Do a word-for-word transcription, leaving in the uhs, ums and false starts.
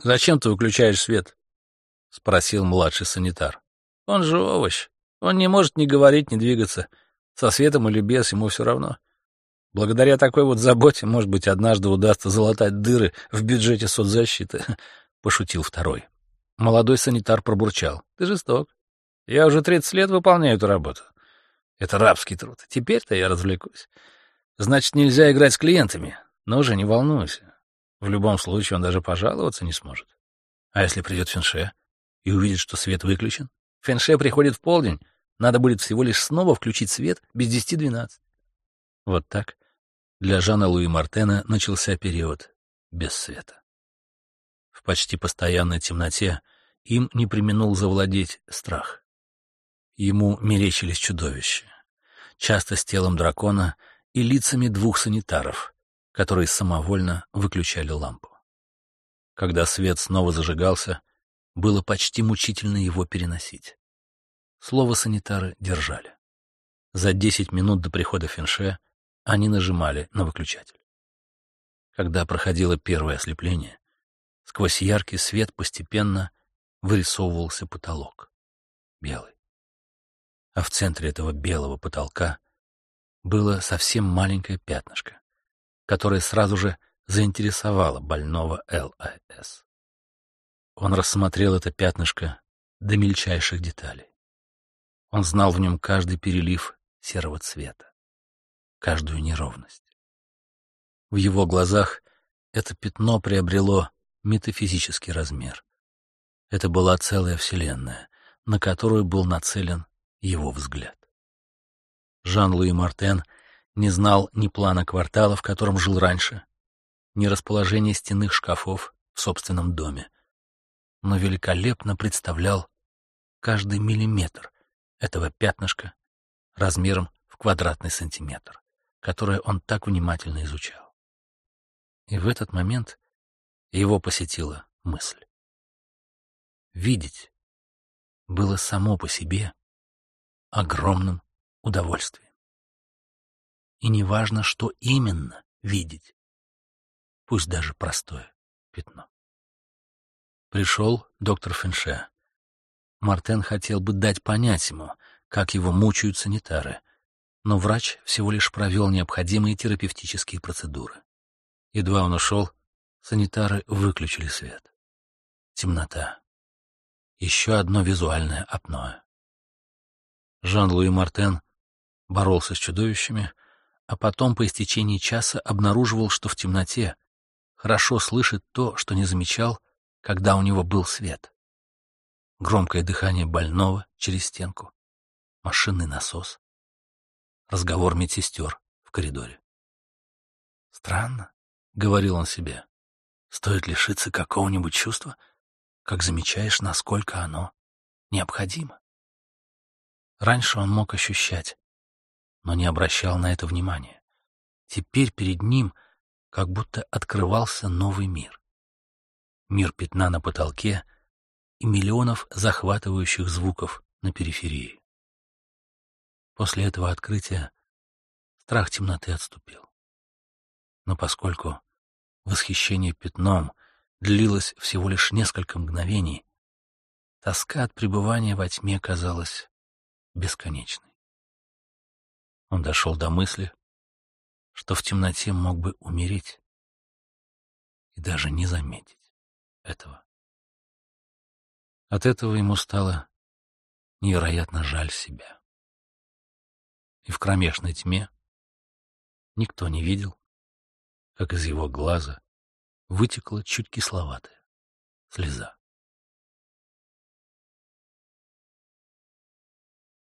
«Зачем ты выключаешь свет?» — спросил младший санитар. «Он же овощ. Он не может ни говорить, ни двигаться. Со светом или без, ему все равно. Благодаря такой вот заботе, может быть, однажды удастся залатать дыры в бюджете соцзащиты», — пошутил второй. Молодой санитар пробурчал. «Ты жесток. Я уже тридцать лет выполняю эту работу. Это рабский труд. Теперь-то я развлекусь. Значит, нельзя играть с клиентами. Но уже не волнуйся. В любом случае он даже пожаловаться не сможет. А если придет Фенше и увидит, что свет выключен? Фенше приходит в полдень. Надо будет всего лишь снова включить свет без десяти двенадцать». Вот так для Жана Луи Мартена начался период без света. В почти постоянной темноте им не преминул завладеть страх. Ему мерещились чудовища, часто с телом дракона и лицами двух санитаров, которые самовольно выключали лампу. Когда свет снова зажигался, было почти мучительно его переносить. Слово санитары держали. За десять минут до прихода Фенше они нажимали на выключатель. Когда проходило первое ослепление, сквозь яркий свет постепенно вырисовывался потолок, белый. А в центре этого белого потолка было совсем маленькое пятнышко, которое сразу же заинтересовало больного Эл А Эс. Он рассмотрел это пятнышко до мельчайших деталей. Он знал в нем каждый перелив серого цвета, каждую неровность. В его глазах это пятно приобрело метафизический размер. Это была целая вселенная, на которую был нацелен его взгляд. Жан-Луи Мартен не знал ни плана квартала, в котором жил раньше, ни расположения стенных шкафов в собственном доме, но великолепно представлял каждый миллиметр этого пятнышка размером в квадратный сантиметр, которое он так внимательно изучал. И в этот момент его посетила мысль. Видеть было само по себе огромным удовольствием. И неважно, что именно видеть, пусть даже простое пятно. Пришел доктор Фенше. Мартен хотел бы дать понять ему, как его мучают санитары, но врач всего лишь провел необходимые терапевтические процедуры. Едва он ушел, санитары выключили свет. Темнота. Еще одно визуальное апноэ. Жан-Луи Мартен боролся с чудовищами, а потом по истечении часа обнаруживал, что в темноте хорошо слышит то, что не замечал, когда у него был свет. Громкое дыхание больного через стенку, машинный насос, разговор медсестер в коридоре. «Странно», — говорил он себе, — «стоит лишиться какого-нибудь чувства, как замечаешь, насколько оно необходимо». Раньше он мог ощущать, но не обращал на это внимания. Теперь перед ним как будто открывался новый мир. Мир пятна на потолке и миллионов захватывающих звуков на периферии. После этого открытия страх темноты отступил. Но поскольку восхищение пятном длилось всего лишь несколько мгновений, тоска от пребывания во тьме казалась бесконечной. Он дошел до мысли, что в темноте мог бы умереть и даже не заметить этого. От этого ему стало невероятно жаль себя. И в кромешной тьме никто не видел, как из его глаза вытекла чуть кисловатая слеза.